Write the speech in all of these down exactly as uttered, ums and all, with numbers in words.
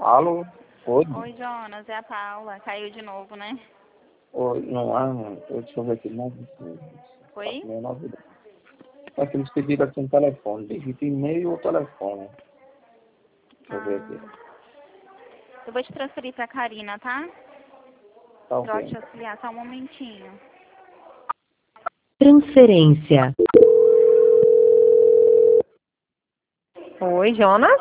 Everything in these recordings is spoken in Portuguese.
Alô? Oi? Oi, Jonas, é a Paula. Caiu de novo, né? Oi, não há, deixa eu ver aqui, não, Oi? é que eles pediram aqui um telefone, digita e-mail ou telefone. Deixa eu ver aqui. Ah, eu vou te transferir pra Karina, tá? Tá Pra ela ok. te auxiliar, só um momentinho. Transferência. Oi, Jonas?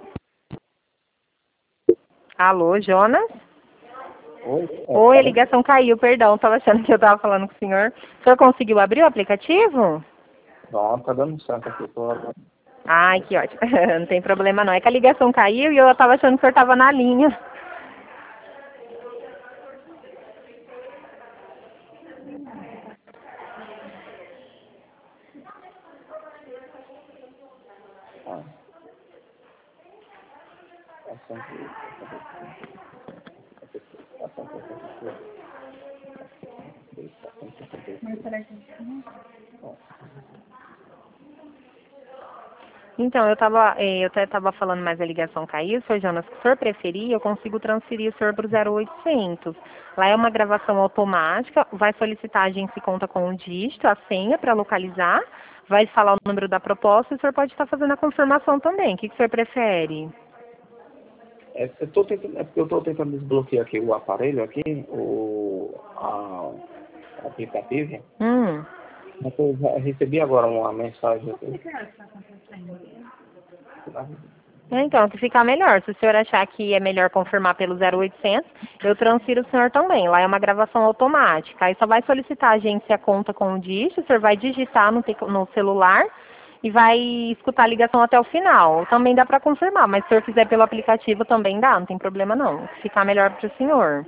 Alô, Jonas? Oi? É, Oi, a fala. ligação caiu, perdão, estava achando que eu estava falando com o senhor. O senhor conseguiu abrir o aplicativo? Não, tá dando certo aqui. Tô... Ai, que ótimo. Não tem problema não. É que a ligação caiu e eu estava achando que o senhor estava na linha. Ah, é sempre... Então, eu estava eu até estava falando, mas a ligação caiu, senhor Jonas, se o senhor preferir, eu consigo transferir o senhor para o zero oitocentos. Lá é uma gravação automática, vai solicitar a agência e conta com o dígito, a senha para localizar, vai falar o número da proposta e o senhor pode estar fazendo a confirmação também. O que, que o senhor prefere? É, eu tô tentando, é porque eu estou tentando desbloquear aqui o aparelho aqui, o a, o aplicativo. Hum. Mas eu já recebi agora uma mensagem aqui. É, Então, se ficar melhor, se o senhor achar que é melhor confirmar pelo zero oitocentos, eu transfiro o senhor também. Lá é uma gravação automática. Aí só vai solicitar a agência a conta com o dígito, o senhor vai digitar no, te- no celular e vai escutar a ligação até o final. Também dá para confirmar, mas se o senhor quiser pelo aplicativo também dá, não tem problema não. Se ficar melhor para o senhor.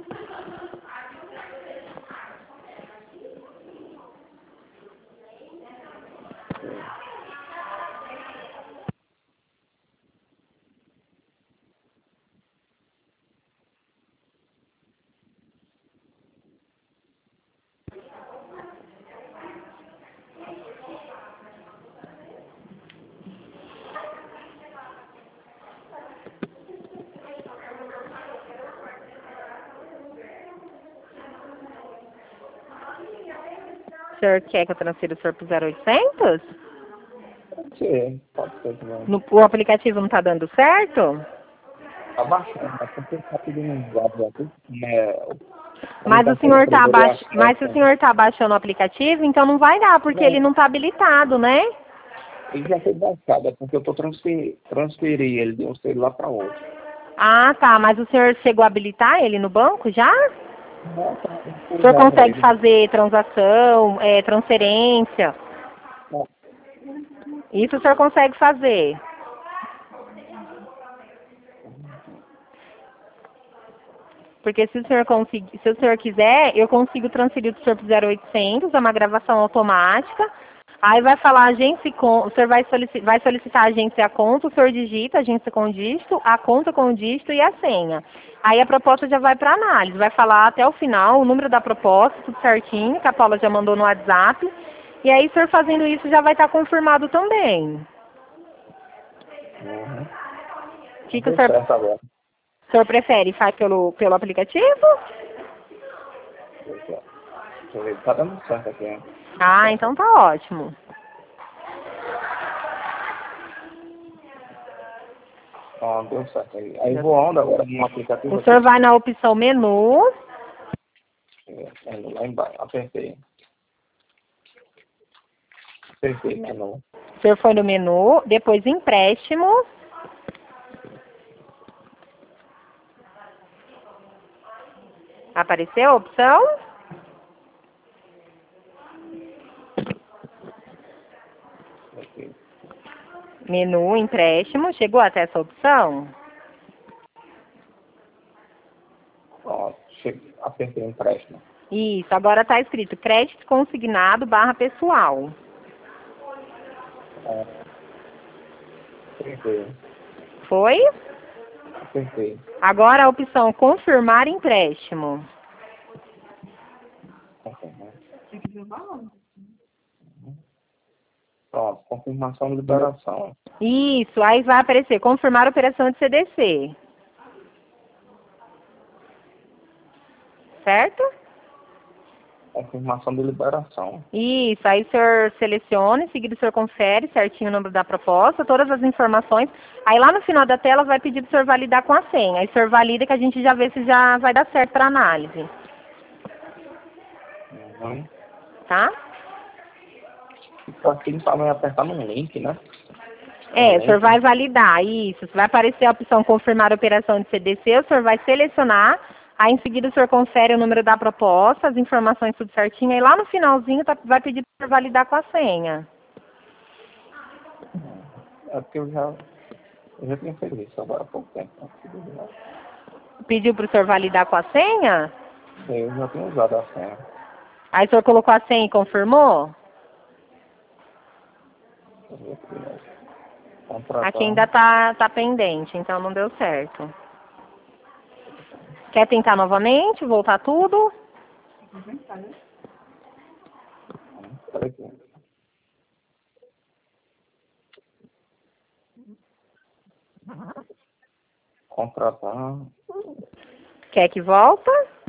O senhor quer que eu transfira o senhor para o zero oitocentos? Pode ser, pode ser também. No, o aplicativo não está dando certo? Tá baixando, é porque tá pedindo uns dados aqui, né? Como Mas tá o sendo senhor está primeiro abaix... Mas se o acesso, senhor está baixando o aplicativo, então não vai dar, porque ele não, não está habilitado, né? ele já foi baixado, é porque eu tô transfer, transferi ele de um celular para outro. Ah, tá. Mas o senhor chegou a habilitar ele no banco já? Não, tá, O eu senhor já pra consegue ele. fazer transação, é, transferência? Não, Isso o senhor consegue fazer. Porque se o senhor conseguir, se o senhor quiser, eu consigo transferir do senhor para o zero oitocentos, é uma gravação automática. Aí vai falar agência e conta, o senhor vai solicitar, vai solicitar a agência e a conta, o senhor digita a agência com o dígito, a conta com o dígito e a senha. Aí a proposta já vai para análise, vai falar até o final o número da proposta, tudo certinho, que a Paula já mandou no WhatsApp. E aí o senhor fazendo isso já vai estar confirmado também. uhum. O que, Não que o deu senhor, certo agora. o senhor prefere? Faz pelo, pelo aplicativo? Deixa eu deixa eu ver, tá dando certo aqui, né? Ah, então tá ótimo. Ó, deu certo aí. Aí vou onde agora no aplicativo O aqui? senhor vai na opção menu. É, lá embaixo, apertei. Apertei, menu. O senhor foi no menu, depois empréstimo. Apareceu a opção? Aqui. Menu, empréstimo. Chegou até essa opção? Ó, cheguei, apertei empréstimo. Isso, agora está escrito crédito consignado barra pessoal. Ó, apertei. Foi? Apertei. Agora a opção confirmar empréstimo. Confirmar. Pronto, confirmação de liberação. Isso, aí vai aparecer confirmar operação de C D C. certo? Confirmação de liberação. Isso, aí o senhor seleciona, em seguida o senhor confere certinho o número da proposta, todas as informações. Aí lá no final da tela vai pedir para o senhor validar com a senha. Aí o senhor valida que a gente já vê se já vai dar certo para análise. Uhum. Tá? E para quem também apertar no link, né? É, No o senhor link. vai validar, isso. Vai aparecer a opção confirmar a operação de C D C, o senhor vai selecionar, aí em seguida o senhor confere o número da proposta, as informações tudo certinho, aí lá no finalzinho tá, vai pedir para o senhor validar com a senha. É porque eu já, eu já tinha feito isso agora há pouco tempo. Pediu para o senhor validar com a senha? Eu já tinha usado a senha. Aí o senhor colocou a senha e confirmou? Contratar. Aqui ainda tá, tá pendente, então não deu certo. Quer tentar novamente, voltar tudo? Peraí aqui. Contratar. Quer que volta?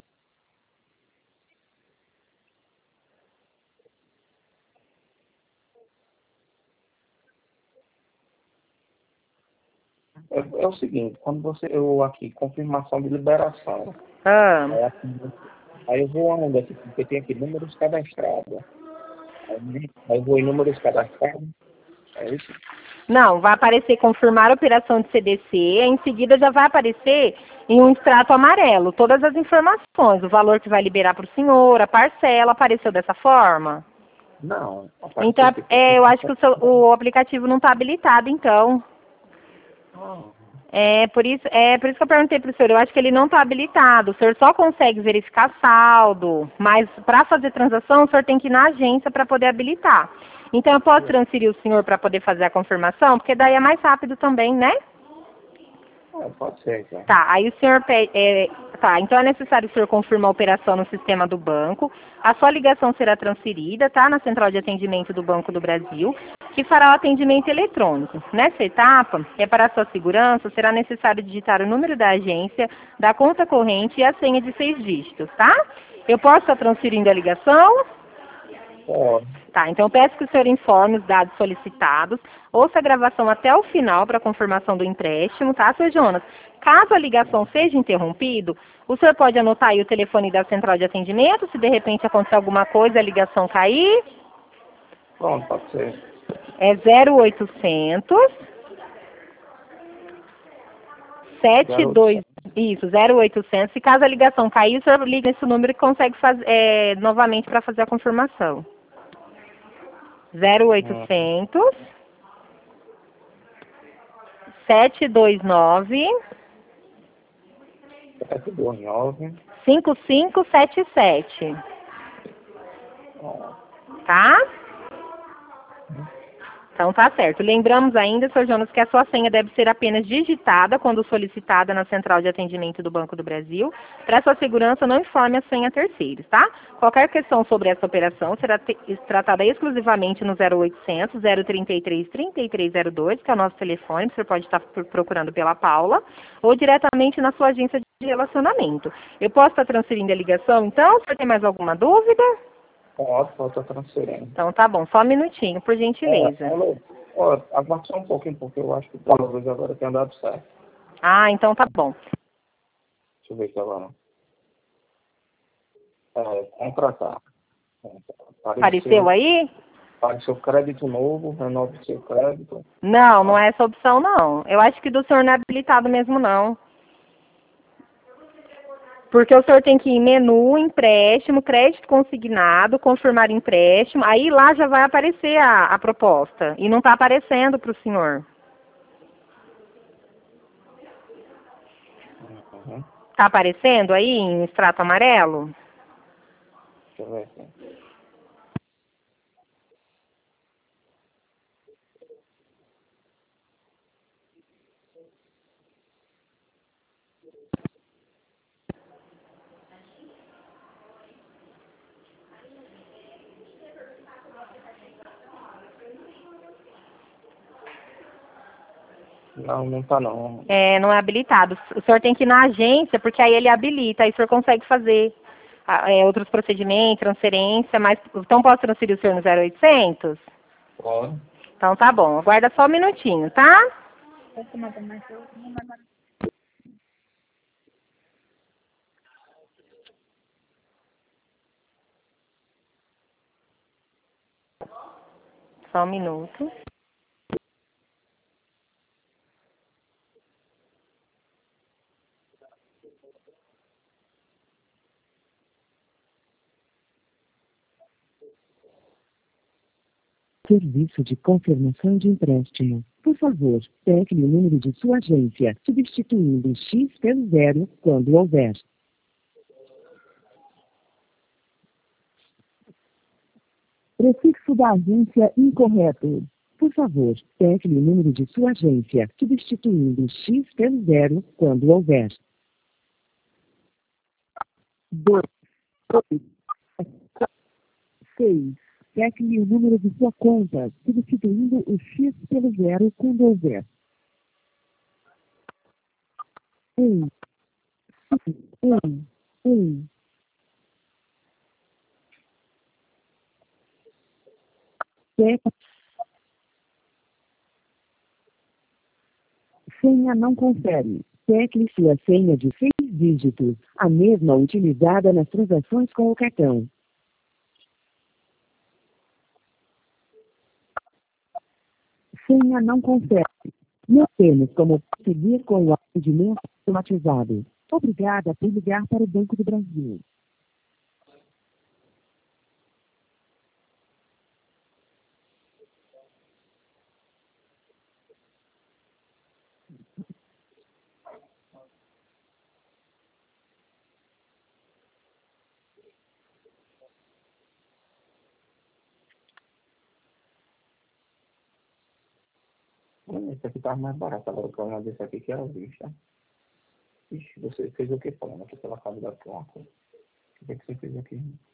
É, é o seguinte, quando você, eu aqui, confirmação de liberação, Ah, aí, aqui, aí eu vou aonde aqui, porque tem aqui números cadastrados. Aí, aí eu vou em números cadastrados, é isso? não, vai aparecer confirmar a operação de C D C, em seguida já vai aparecer em um extrato amarelo todas as informações, o valor que vai liberar para o senhor, a parcela, apareceu dessa forma? Não. Então, Apareceu tipo, é, eu acho que o, seu, o aplicativo não está habilitado, então. ah, É por isso, é por isso que eu perguntei para o senhor. Eu acho que ele não está habilitado. O senhor só consegue verificar saldo, mas para fazer transação, o senhor tem que ir na agência para poder habilitar. Então, eu posso transferir o senhor para poder fazer a confirmação? Porque daí é mais rápido também, né? é, pode ser, então. Tá, aí o senhor pede, é, tá, então é necessário o senhor confirmar a operação no sistema do banco. A sua ligação será transferida, tá, na central de atendimento do Banco do Brasil, que fará o atendimento eletrônico. Nessa etapa, que é para a sua segurança, será necessário digitar o número da agência, da conta corrente e a senha de seis dígitos, tá? Eu posso estar transferindo a ligação? Pode. Tá, então eu peço que o senhor informe os dados solicitados, ouça a gravação até o final para confirmação do empréstimo, tá, senhor Jonas? Caso a ligação seja interrompida, o senhor pode anotar aí o telefone da central de atendimento, se de repente acontecer alguma coisa, a ligação cair. Pronto, pode ser. É zero oitocentos, setenta e dois, isso, zero oitocentos. Se caso a ligação cair, o senhor liga nesse número e consegue fazer, é, novamente para fazer a confirmação. zero oitocentos, sete dois nove, sete dois nove. cinco cinco sete sete, Ó, tá? Então tá certo. Lembramos ainda, senhor Jonas, que a sua senha deve ser apenas digitada quando solicitada na central de atendimento do Banco do Brasil. Para sua segurança, não informe a senha a terceiros, tá? Qualquer questão sobre essa operação será tratada exclusivamente no zero oitocentos, zero trinta e três, trinta e três zero dois, que é o nosso telefone, que você pode estar procurando pela Paula, ou diretamente na sua agência de relacionamento. Eu posso estar transferindo a ligação, então? Você tem mais alguma dúvida? pode, pode estar transferindo. Então tá bom, só um minutinho, por É, gentileza. alô, ó, aguarda só um pouquinho, porque eu acho que talvez agora tenha dado certo. Ah, então tá bom. Deixa eu ver aqui agora. É, contratar. Apareceu aí? Apareceu crédito novo, renove seu crédito. Não, não é essa opção não. Eu acho que do senhor não é habilitado mesmo não. Porque o senhor tem que ir em menu, empréstimo, crédito consignado, confirmar empréstimo. Aí lá já vai aparecer a, a proposta. E não está aparecendo para o senhor. Uhum. Está aparecendo aí em extrato amarelo? Deixa eu ver aqui. Não, não tá não. É, não é habilitado. O senhor tem que ir na agência, porque aí ele habilita, aí o senhor consegue fazer. ah, é, outros procedimentos, transferência, mas então posso transferir o senhor no zero oitocentos? Pode. Então tá bom, aguarda só um minutinho, tá? Só um minuto. Serviço de confirmação de empréstimo. Por favor, tecle o número de sua agência, substituindo X pelo zero, quando houver. Prefixo da agência incorreto. Por favor, tecle o número de sua agência, substituindo X pelo zero, quando houver. dois, oito, seis. Tecle o número de sua conta, substituindo o X pelo zero quando houver. um, um, um. Tecle. Senha não confere. Tecle sua senha de seis dígitos, a mesma utilizada nas transações com o cartão. Senha não confere. Não temos como prosseguir com o atendimento automatizado. Obrigada por ligar para o Banco do Brasil. Hum, esse aqui tava mais barato agora, o problema desse aqui que é o vista. Ixi, você fez o que falando aqui pela qualidade do óculos? O que, é que você fez aqui?